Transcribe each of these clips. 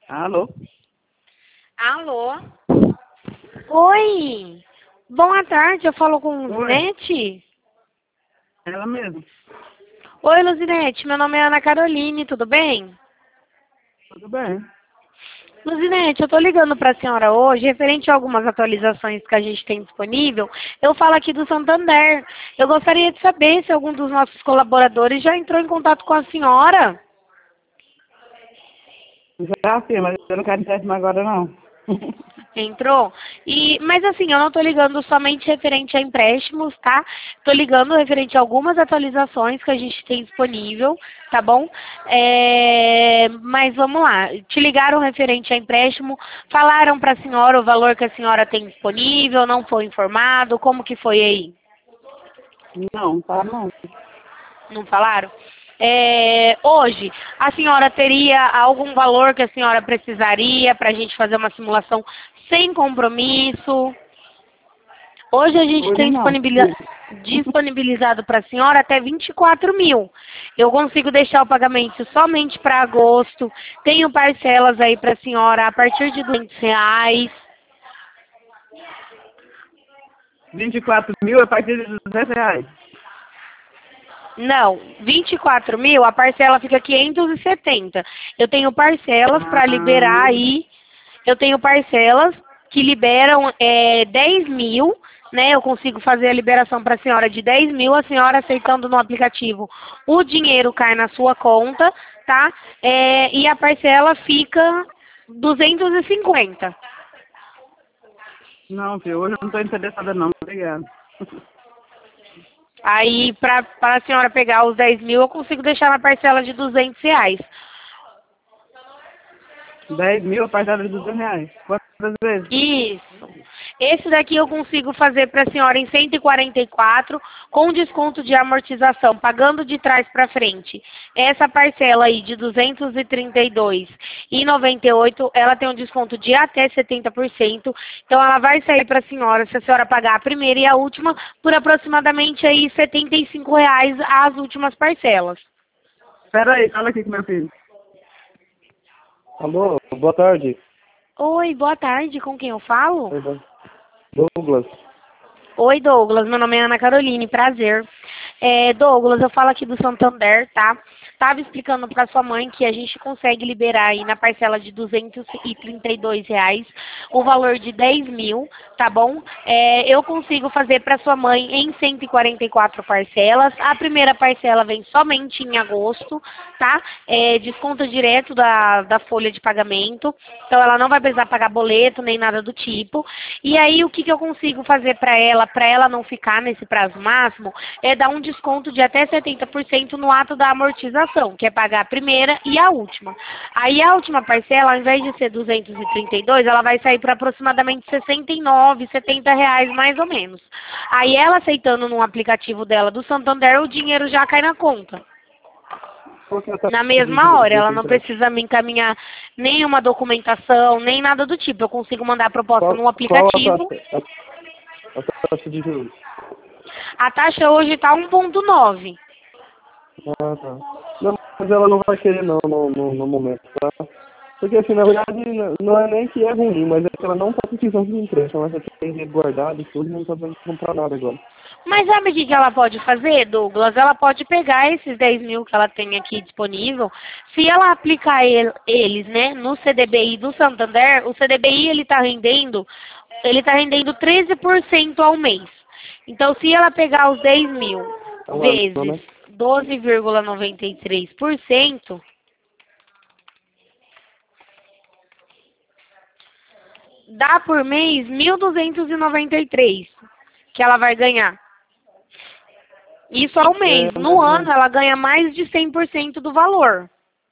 Alô? Alô? Oi! Boa tarde, eu falo com Oi, Luzinete? ela mesmo. Oi, Luzinete, meu nome é Ana Caroline, tudo bem? Tudo bem? Luzinete, eu tô ligando pra senhora hoje, referente a algumas atualizações que a gente tem disponível. Eu falo aqui do Santander. Eu gostaria de saber se algum dos nossos colaboradores já entrou em contato com a senhora. Já sim, mas eu não quero empréstimo agora não. Entrou? Mas assim, eu não estou ligando somente referente a empréstimos, tá? Estou ligando referente a algumas atualizações que a gente tem disponível, tá bom? Mas vamos lá. Te ligaram referente a empréstimo, falaram para a senhora o valor que a senhora tem disponível, não foi informado, como que foi aí? Não, tá não. Não falaram? Hoje, a senhora teria algum valor que a senhora precisaria para a gente fazer uma simulação sem compromisso? Hoje a gente Hoje tem não. disponibilizado para a senhora até 24 mil. Eu consigo deixar o pagamento somente para agosto. Tenho parcelas aí para a senhora a partir de R$ 200. 24 mil a partir de R$ 200. Não, 24 mil, a parcela fica 570. Eu tenho parcelas para liberar Ah, aí. Eu tenho parcelas que liberam 10 mil, né? Eu consigo fazer a liberação para a senhora de 10 mil, a senhora aceitando no aplicativo. O dinheiro cai na sua conta, tá? E a parcela fica 250. não, filho, hoje eu não estou interessada não, obrigado. Aí, para a senhora pegar os 10 mil, eu consigo deixar na parcela de R$ 200. 10 mil a partir de R$ 200. Quantas vezes? Isso. Esse daqui eu consigo fazer para a senhora em 144, com desconto de amortização, pagando de trás para frente. Essa parcela aí de 232,98, ela tem um desconto de até 70%. Então ela vai sair para a senhora, se a senhora pagar a primeira e a última, por aproximadamente aí R$ 75 as últimas parcelas. Espera aí, fala aqui com meu filho. Alô, boa tarde. Oi, boa tarde, com quem eu falo? Oi, Douglas. Oi, Douglas. Meu nome é Ana Caroline, prazer. Douglas, eu falo aqui do Santander, tá? Tava explicando para sua mãe que a gente consegue liberar aí na parcela de R$ 232 o valor de 10 mil, tá bom? Eu consigo fazer para sua mãe em 144 parcelas. A primeira parcela vem somente em agosto, tá? Desconto direto da folha de pagamento. Então ela não vai precisar pagar boleto nem nada do tipo. E aí o que eu consigo fazer para ela não ficar nesse prazo máximo, é dar um desconto de até 70% no ato da amortização, que é pagar a primeira e a última. Aí a última parcela, ao invés de ser 232, ela vai sair por aproximadamente 69, R$ 70 mais ou menos. Aí ela aceitando no aplicativo dela do Santander, o dinheiro já cai na conta. Qual que é a taxa Na de mesma juros hora, ela desse não empréstimo? precisa me encaminhar nenhuma documentação, nem nada do tipo. Eu consigo mandar a proposta no Qual a aplicativo. taxa, a taxa de juros? A taxa hoje está 1,9. Ah, tá. Não, mas ela não vai querer não no momento, tá? Porque assim, na verdade, não é nem que é ruim, mas é que ela não tá precisando de empréstimo. Ela já tem dinheiro guardado e tudo, não tá precisando comprar nada agora. Mas sabe o que ela pode fazer, Douglas? Ela pode pegar esses 10 mil que ela tem aqui disponível. Se ela aplicar eles, né, no CDBI do Santander, o CDBI ele tá rendendo 13% ao mês. Então, se ela pegar os 10 mil É um ano, vezes né? 12,93%, dá por mês 1.293 que ela vai ganhar. Isso ao mês. No ano, ela ganha mais de 100% do valor.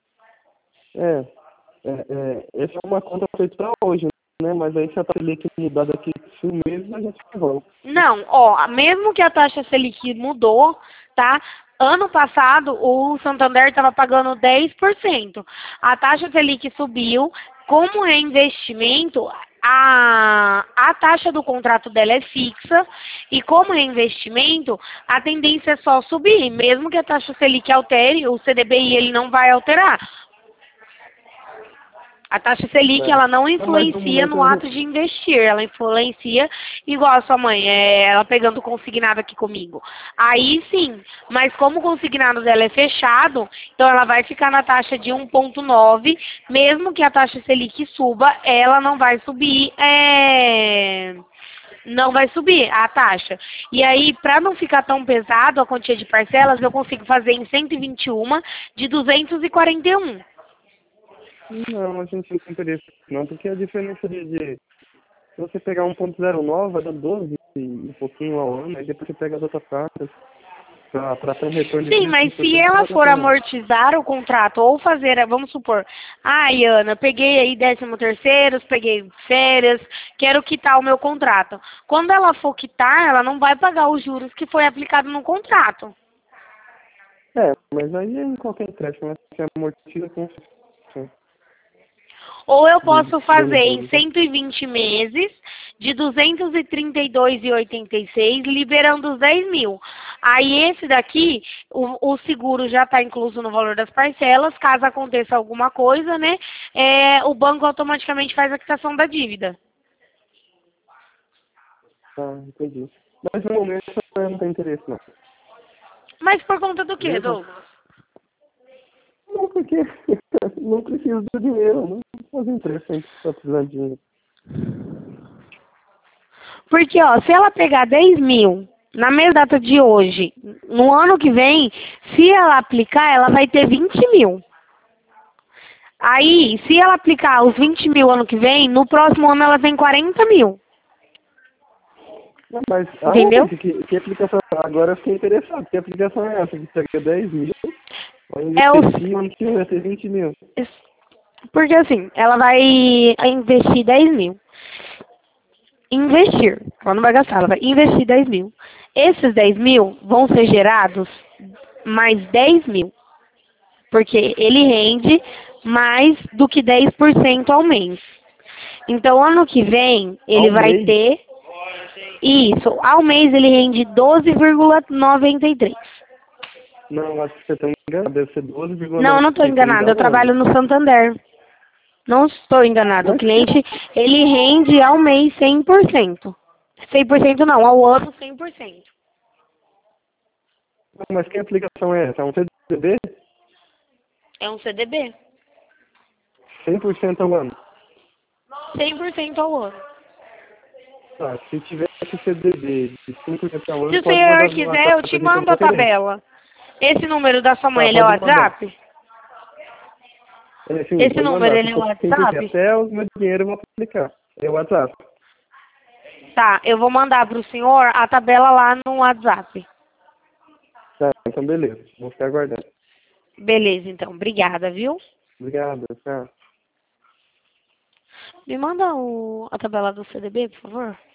Essa é uma conta feita pra hoje, né? Mas aí se a taxa que mudar daqui 5 meses, a gente volta. Não, ó, mesmo que a taxa Selic mudou, tá? Ano passado, o Santander estava pagando 10%. A taxa Selic subiu. Como é investimento, a taxa do contrato dela é fixa. E como é investimento, a tendência é só subir. Mesmo que a taxa Selic altere, o CDBI ele não vai alterar. A taxa Selic, ela não influencia no ato de investir, ela influencia igual a sua mãe, ela pegando consignado aqui comigo. Aí sim, mas como o consignado dela é fechado, então ela vai ficar na taxa de 1,9, mesmo que a taxa Selic suba, ela não vai subir, não vai subir a taxa. E aí, para não ficar tão pesado a quantia de parcelas, eu consigo fazer em 121 de 241. Não, a gente não tem interesse não, porque a diferença se você pegar 1,09 vai dar 12 e um pouquinho ao ano, aí depois você pega as outras taxas para ter um retorno de Sim, mas se ela for amortizar o contrato ou fazer, vamos supor, ai, Ana, peguei aí 13º, peguei férias, quero quitar o meu contrato. Quando ela for quitar, ela não vai pagar os juros que foi aplicado no contrato. Mas aí em qualquer empréstimo, né? Você amortiza com... Ou eu posso fazer em 120 meses, de 232,86, liberando os 10 mil. Aí esse daqui, o seguro já está incluso no valor das parcelas. Caso aconteça alguma coisa, né, o banco automaticamente faz a quitação da dívida. Entendi. Mas no momento eu não tenho interesse, não. Mas por conta do quê, Douglas? Não, porque não preciso do dinheiro, não faz interesse em estar precisando de dinheiro. Porque, ó, se ela pegar 10 mil na mesma data de hoje, no ano que vem, se ela aplicar, ela vai ter 20 mil. Aí, se ela aplicar os 20 mil ano que vem, no próximo ano ela tem 40 mil. Não, mas entendeu? Que aplicação? Agora eu fiquei interessado. Que aplicação é essa? Que pega 10 mil, vai É investir, ano que vem vai ter 20 mil. Porque assim, ela vai investir 10 mil. Investir, ela não vai gastar, ela vai investir 10 mil. Esses 10 mil vão ser gerados mais 10 mil. Porque ele rende mais do que 10% ao mês. Então, ano que vem, ele vai ter... Isso, ao mês ele rende 12,93. Não, acho que você está enganado. Deve ser 12,93. Não, não estou enganada. Eu trabalho no Santander. Não estou enganado. O cliente, ele rende ao mês 100%. 100% não, ao ano 100%. Mas que aplicação é essa? É um CDB? É um CDB. 100% ao ano? 100% ao ano. Tá, se tiver esse CDB de 5% ao ano... Se o senhor quiser, eu te mando a tabela. Esse número da sua mãe, ele é o WhatsApp? Sim, esse número, ele é o WhatsApp? Até o meu dinheiro eu vou aplicar. É o WhatsApp. Tá, eu vou mandar para o senhor a tabela lá no WhatsApp. Tá, então beleza. Vou ficar aguardando. Beleza, então. Obrigada, viu? Obrigado, tchau. Me manda a tabela do CDB, por favor.